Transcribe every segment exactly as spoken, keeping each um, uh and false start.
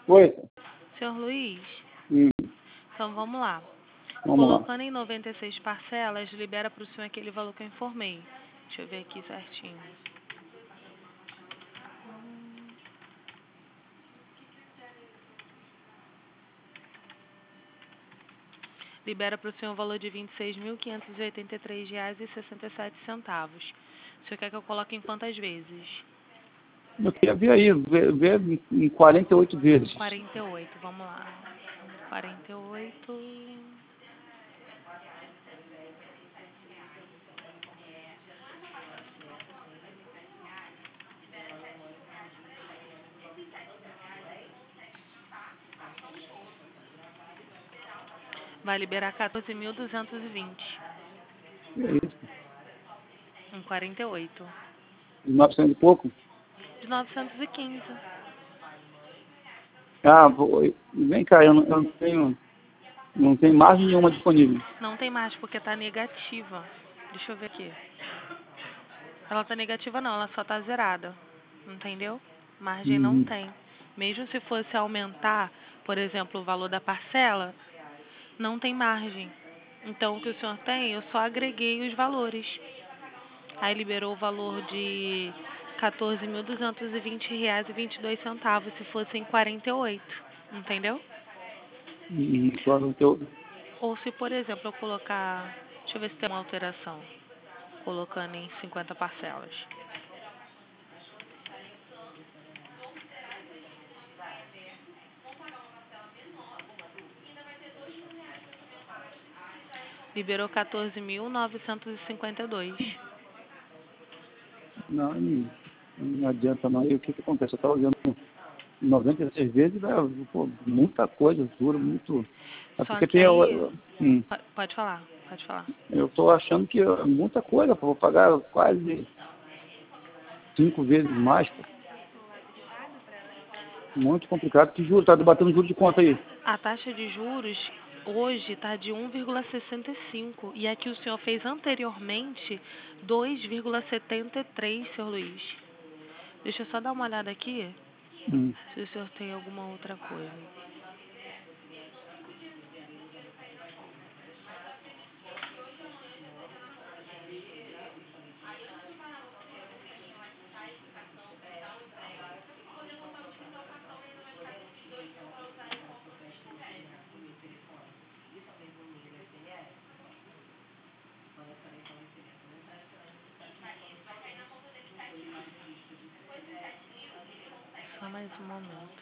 Oi. Senhor Luiz, Hum, então vamos lá. vamos lá. Colocando em noventa e seis parcelas, libera para o senhor aquele valor que eu informei. Deixa eu ver aqui certinho. Libera para o senhor o valor de vinte e seis mil quinhentos e oitenta e três reais e sessenta e sete centavos. O senhor quer que eu coloque em quantas vezes? Eu queria ver aí, ver, ver em quarenta e oito vezes. quarenta e oito, vamos lá. quarenta e oito... Vai liberar quatorze mil duzentos e vinte. E é isso. Em quarenta e oito. De novecentos e pouco? De novecentos e quinze. Ah, vou, vem cá, eu não, eu não tenho, não tenho margem nenhuma disponível. Não tem mais porque tá negativa. Deixa eu ver aqui. Ela tá negativa não, ela só tá zerada. Entendeu? Margem não Uhum. tem. Mesmo se fosse aumentar, por exemplo, o valor da parcela, não tem margem. Então o que o senhor tem, eu só agreguei os valores. Aí liberou o valor de quatorze mil duzentos e vinte reais e vinte e dois centavos se fosse em quarenta e oito. Entendeu? Uhum. Claro, eu, Ou se, por exemplo, eu colocar... Deixa eu ver se tem uma alteração. Colocando em cinquenta parcelas. Liberou quatorze mil novecentos e cinquenta e dois. não, não, não adianta não. E o que, que acontece? Eu estava olhando noventa e seis vezes, né, pô, muita coisa, dura muito. É Só porque que tem. aí... Hum, Pode falar, pode falar. eu estou achando que é muita coisa, pô, vou pagar quase cinco vezes mais, pô. Muito complicado. Que juro, tá debatendo juro de conta aí. A taxa de juros hoje está de um vírgula sessenta e cinco e a que o senhor fez anteriormente dois vírgula setenta e três, senhor Luiz. Deixa eu só dar uma olhada aqui, Hum. se o senhor tem alguma outra coisa. Só mais um momento.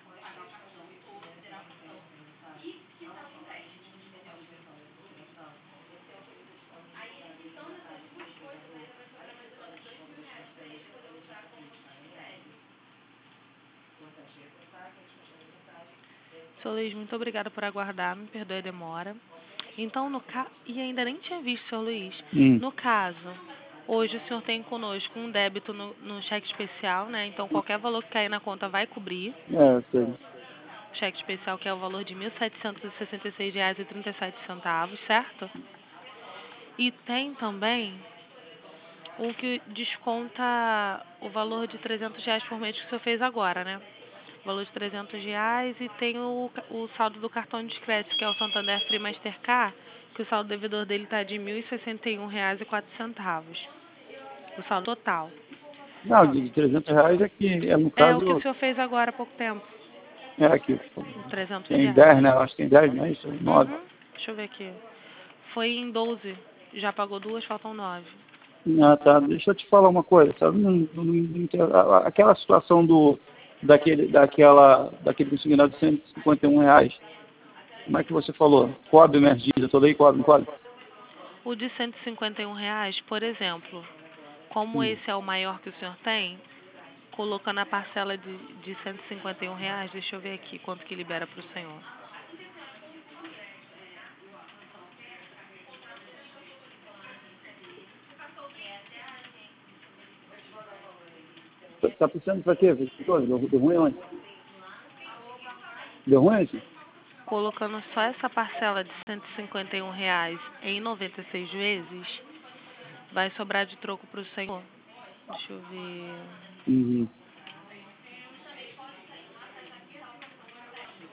Senhor Luiz, muito obrigada por aguardar, me perdoe a demora. Então, no ca... e ainda nem tinha visto, senhor Luiz. Hum. No caso, hoje o senhor tem conosco um débito no, no cheque especial, né? Então, qualquer valor que cair na conta vai cobrir. É, sei. Cheque especial que é o valor de mil setecentos e sessenta e seis reais e trinta e sete centavos, certo? E tem também o que desconta o valor de trezentos reais por mês que o senhor fez agora, né? Valor de trezentos reais e tem o, o saldo do cartão de crédito, que é o Santander Free Mastercard, que o saldo devedor dele está de mil e sessenta e um reais e quatro centavos. O saldo total. Não, de trezentos reais é que, é no É o que o caso, senhor fez agora há pouco tempo. é aqui. trezentos Tem reais. dez, né? Eu acho que tem dez, não é isso? nove. Uhum. Deixa eu ver aqui. Foi em doze. Já pagou duas, faltam nove. Ah, tá. Deixa eu te falar uma coisa, sabe? Não, não, não, não, aquela situação do, daquele, daquela, daquele consignado de cento e cinquenta e um reais, como é que você falou? Cobre minhas dívidas, toda aí cobre, não cobre? O de cento e cinquenta e um reais, por exemplo, como Hum. esse é o maior que o senhor tem, colocando a parcela de, de cento e cinquenta e um reais, deixa eu ver aqui quanto que libera para o senhor. Tá, tá precisando pra quê? Deu, deu ruim onde? Deu ruim aqui? Colocando só essa parcela de cento e cinquenta e um reais em noventa e seis vezes, vai sobrar de troco para o senhor. Deixa eu ver. Uhum.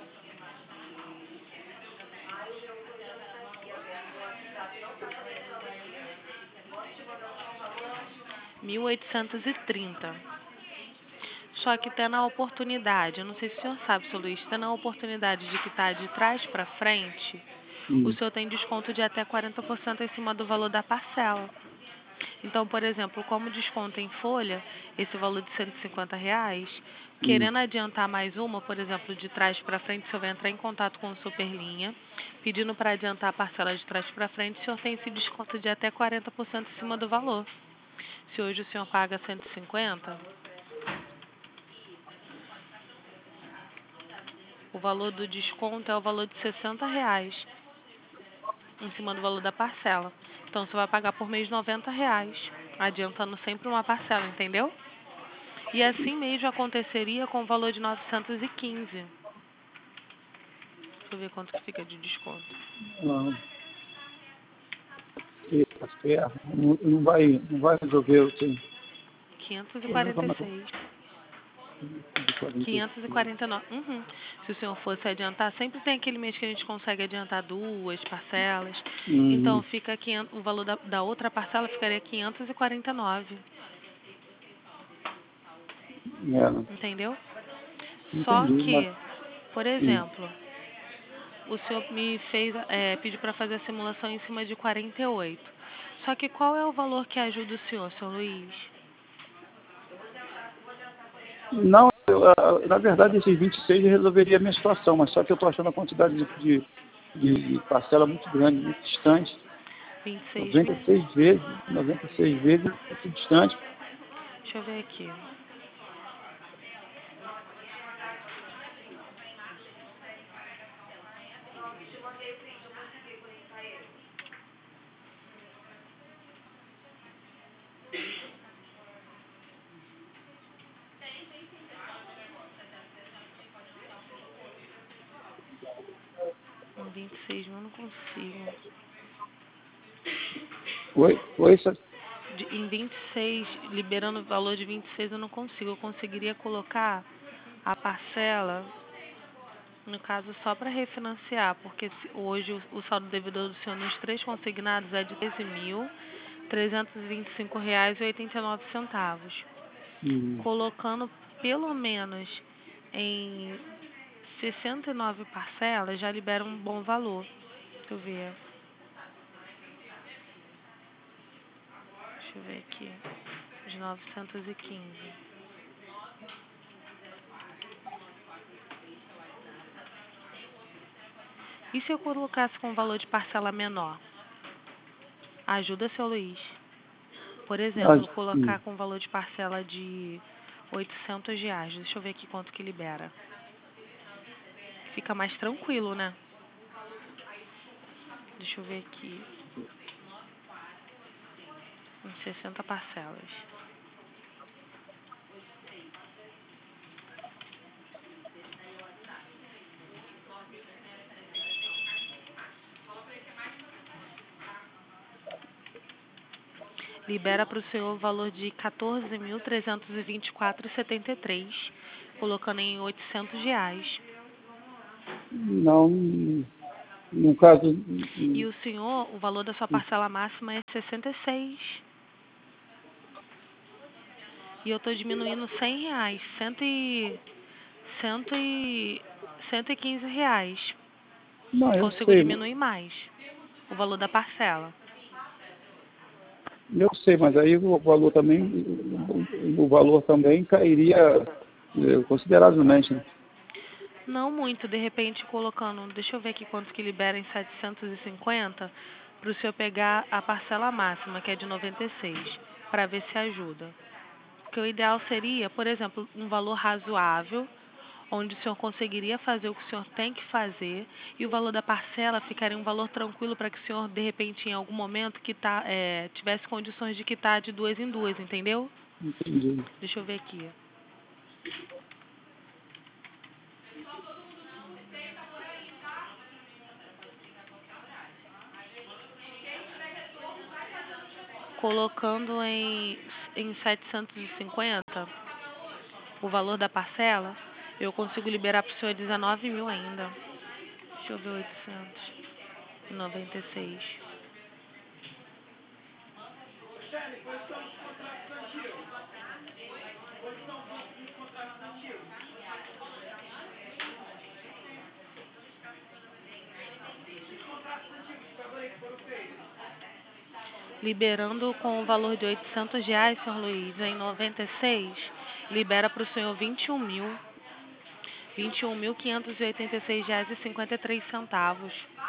mil oitocentos e trinta. Só que tendo a oportunidade, eu não sei se o senhor sabe, seu Luiz, tendo a oportunidade de quitar de trás para frente, o Hum, senhor tem desconto de até quarenta por cento em cima do valor da parcela. Então, por exemplo, como desconto em folha, esse valor de cento e cinquenta reais, hum. querendo adiantar mais uma, por exemplo, de trás para frente, o senhor vai entrar em contato com o Superlinha, pedindo para adiantar a parcela de trás para frente, o senhor tem esse desconto de até quarenta por cento em cima do valor. Se hoje o senhor paga cento e cinquenta, o valor do desconto é o valor de sessenta reais em cima do valor da parcela. Então, você vai pagar por mês noventa reais, adiantando sempre uma parcela, entendeu? E assim mesmo aconteceria com o valor de novecentos e quinze. Deixa eu ver quanto que fica de desconto. Ah, eita ferro. Não, não vai, não vai resolver o que. quinhentos e quarenta e seis. De quarenta e quinhentos e seis. quarenta e nove. Uhum. Se o senhor fosse adiantar, sempre tem aquele mês que a gente consegue adiantar duas parcelas. Então, Uhum. fica quinhentos, o valor da, da outra parcela ficaria quinhentos e quarenta e nove. É, Entendeu? Só entendi, mas. que, por Hum. exemplo, o senhor me fez, é, pediu para fazer a simulação em cima de quarenta e oito. Só que qual é o valor que ajuda o senhor, seu Luiz? Não, eu, ah, na verdade, esses vinte e seis resolveria a minha situação, mas só que eu estou achando a quantidade de, de, de, de parcela muito grande, muito distante. vinte e seis noventa mil. e seis vezes, noventa e seis vezes, muito distante. Deixa eu ver aqui. Em vinte e seis mil eu não consigo. Oi, oi, só- De, em vinte e seis, liberando o valor de vinte e seis, eu não consigo. Eu conseguiria colocar a parcela, no caso, só para refinanciar, porque se- hoje o, o saldo devedor do senhor nos três consignados é de treze mil trezentos e vinte e cinco reais e oitenta e nove centavos. hum, Colocando pelo menos em sessenta e nove parcelas, já libera um bom valor. Deixa eu ver. Deixa eu ver aqui. De novecentos e quinze. E se eu colocasse com um valor de parcela menor? Ajuda, seu Luiz. Por ah, exemplo, hum. colocar com valor de parcela de oitocentos reais. Deixa eu ver aqui quanto que libera. Fica mais tranquilo, né? Deixa eu ver aqui. Em sessenta parcelas. Libera para o senhor o valor de quatorze mil trezentos e vinte e quatro reais e setenta e três centavos, colocando em oitocentos reais. Não, no caso, E hum, o senhor, o valor da sua parcela máxima é sessenta e seis. E eu estou diminuindo cem reais, cento e, cento e, cento e quinze reais. não, eu Consigo sei, diminuir mais o valor da parcela. eu sei, mas aí o valor também, o, o valor também cairia eh, consideravelmente, né? Não muito, de repente colocando, deixa eu ver aqui quanto que libera em setecentos e cinquenta para o senhor pegar a parcela máxima, que é de noventa e seis, para ver se ajuda. Porque o ideal seria, por exemplo, um valor razoável, onde o senhor conseguiria fazer o que o senhor tem que fazer e o valor da parcela ficaria um valor tranquilo para que o senhor, de repente, em algum momento, quitar, é, tivesse condições de quitar de duas em duas, entendeu? Entendi. Deixa eu ver aqui. Colocando em, em setecentos e cinquenta o valor da parcela, eu consigo liberar para o senhor dezenove mil ainda. Deixa eu ver, oitocentos e noventa e seis. Liberando com o valor de oitocentos reais, senhor Luiz, em noventa e seis, libera para o senhor vinte e um mil, vinte e um mil quinhentos e oitenta e seis reais e cinquenta e três centavos.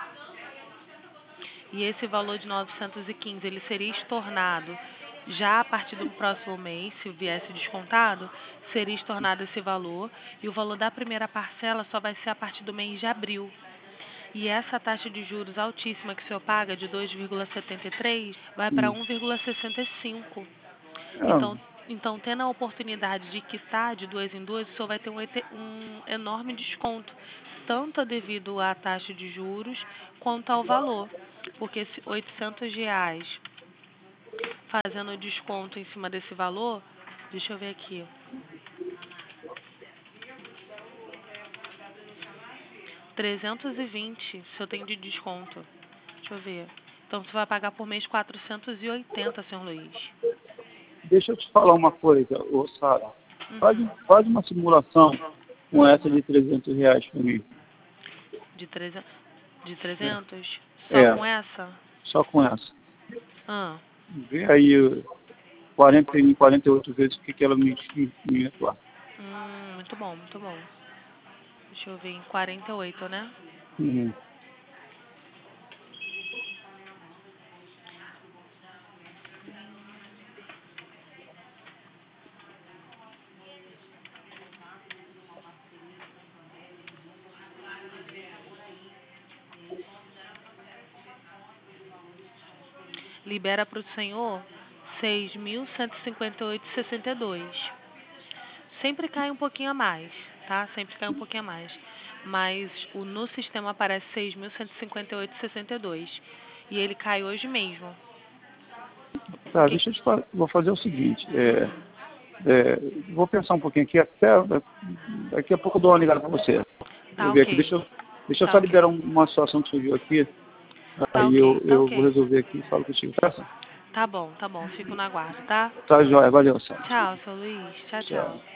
E esse valor de novecentos e quinze, ele seria estornado já a partir do próximo mês, se viesse descontado, seria estornado esse valor, e o valor da primeira parcela só vai ser a partir do mês de abril. E essa taxa de juros altíssima que o senhor paga, de dois vírgula setenta e três, vai para Hum. um vírgula sessenta e cinco. É, Então, então, tendo a oportunidade de quitar de duas em duas, o senhor vai ter um, ete- um enorme desconto, tanto devido à taxa de juros quanto ao valor. Porque se oitocentos reais fazendo desconto em cima desse valor, deixa eu ver aqui. trezentos e vinte, se eu tenho de desconto. Deixa eu ver. Então, você vai pagar por mês quatrocentos e oitenta, senhor Luiz. deixa eu te falar uma coisa, ô Sara. Faz, Uhum. faz uma simulação com essa de trezentos reais para mim. De trezentos? De trezentos? Só É, com essa? só com essa. Ah, Vê aí quarenta em quarenta e oito vezes o que, que ela me, me, me retorna. hum, muito bom, muito bom. Deixa eu ver, em quarenta e oito, né? Uhum. Libera para o senhor seis mil cento e cinquenta e oito vírgula sessenta e dois. Sempre cai um pouquinho a mais, tá? Sempre cai um pouquinho a mais. Mas o, no sistema aparece seis mil cento e cinquenta e oito vírgula sessenta e dois. E ele cai hoje mesmo. Tá, Que- deixa eu te falar. Vou fazer o seguinte. É, Uhum. é, vou pensar um pouquinho aqui. Até daqui a pouco eu dou uma ligada para você. Tá Vou ver aqui. ok. Deixa eu, deixa eu Tá só ok. liberar uma situação que surgiu aqui. Tá Aí ok. eu, Tá eu vou ok. resolver aqui e falo contigo. Tá, Tá bom, tá bom. Fico no aguardo, tá? tá joia. Valeu, Sérgio. Tchau, seu Luiz. Tchau, Tchau. tchau.